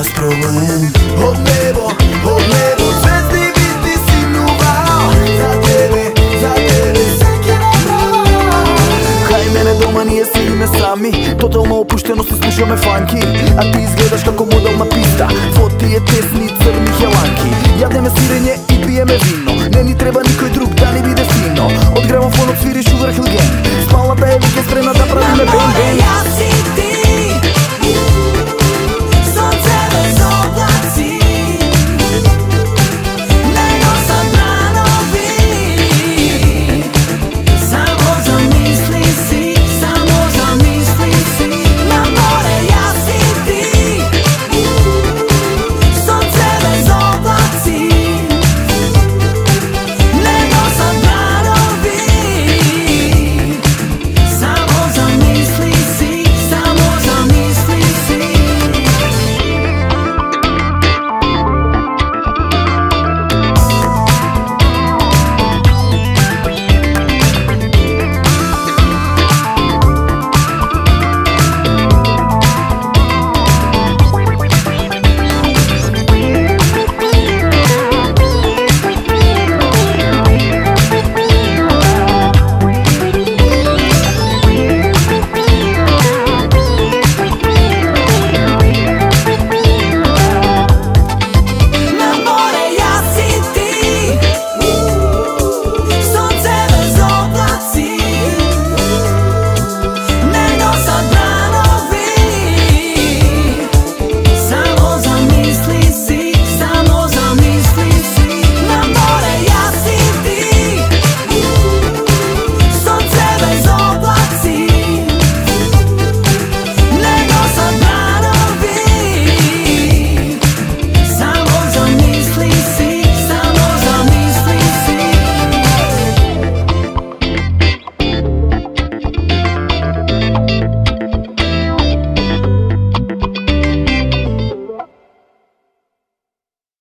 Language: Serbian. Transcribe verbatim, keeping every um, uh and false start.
teraz problem. Od nebo, od nebo, zvezdy biti sinuvao. Za tebe, za tebe Kaj mene doma nije, sidime sami. Totalno opušteno se slušame funky. A ti izgledaš kako modelna pista. Fotije, tesni, crnih jelanki. Jadne me sirenje i pije me vino. Ne ni treba nikoj drug da ni vide fino. Od gramofonog sviriš u vrh lgen. Spalna da je vike spremna da